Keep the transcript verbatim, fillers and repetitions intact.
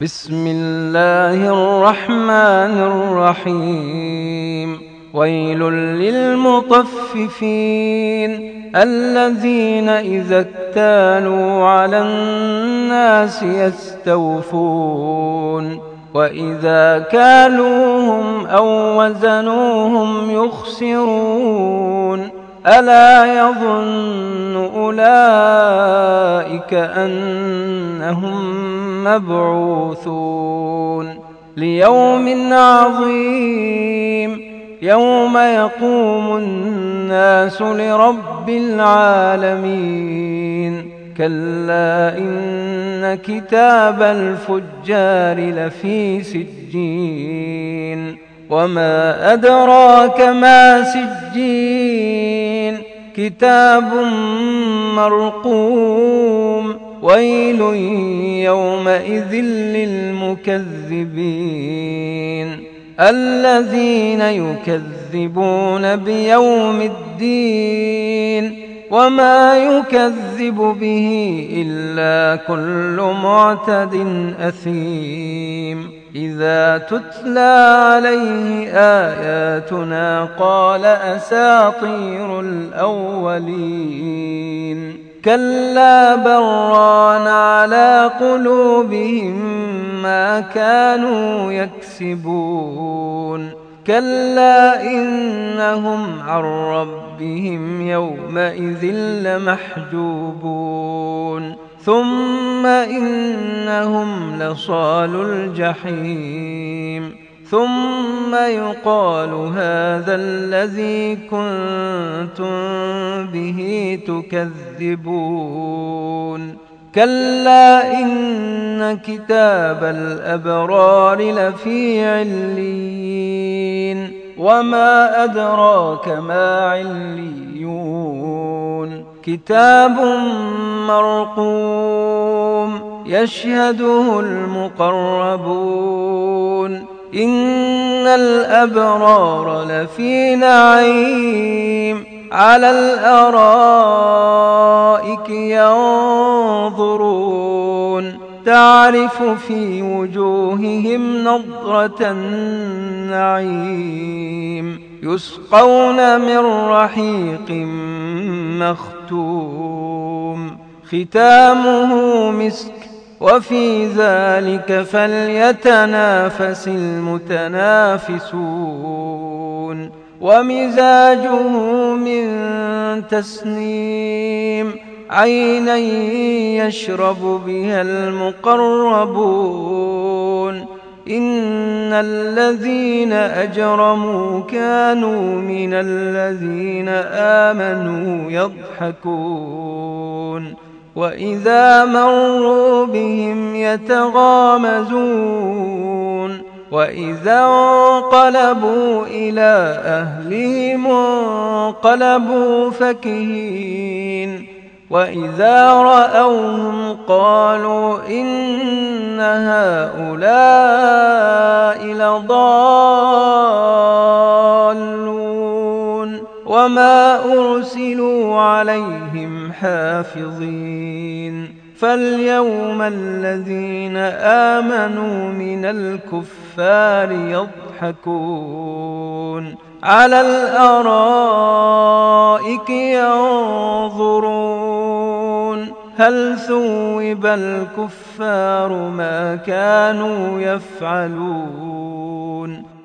بسم الله الرحمن الرحيم. ويل للمطففين الذين إذا اكتالوا على الناس يستوفون وإذا كالوهم أو وزنوهم يخسرون. ألا يظن أولئك أنهم مبعوثون ليوم عظيم يوم يقوم الناس لرب العالمين. كلا إن كتاب الفجار لفي سجين وما أدراك ما سجين كتاب مرقوم. ويل يومئذ للمكذبين الذين يكذبون بيوم الدين وما يكذب به إلا كل معتد أثيم. إذا تتلى عليه آياتنا قال أساطير الأولين. كلا بران على قلوبهم ما كانوا يكسبون. كلا إنهم عن ربهم يومئذ لمحجوبون. ثم إنهم لصالو الجحيم. ثم يقال هذا الذي كنتم به تكذبون. كلا إن كتاب الأبرار لفي عليين وما أدراك ما عليون. كتاب مرقوم يشهده المقربون. إن الأبرار لفي نعيم على الأرائك ينظرون تعرف في وجوههم نضرة النعيم. يسقون من رحيق مختوم ختامه مسك وفي ذلك فليتنافس المتنافسون. ومزاجه من تسنيم عينا يشرب بها المقربون. إن الذين أجرموا كانوا من الذين آمنوا يضحكون وإذا مروا بهم يتغامزون. وإذا انقلبوا إلى أهلهم انقلبوا فكهين. وإذا رأوهم قالوا إن هؤلاء لضالون وما أرسلوا عليهم حافظين. فاليوم الذين آمنوا من الكفار يضحكون على الأرائك ينظرون هل ثوب الكفار ما كانوا يفعلون.